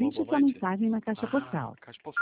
Deixe sua Lobobite? mensagem na caixa Ah, postal. caixa postal.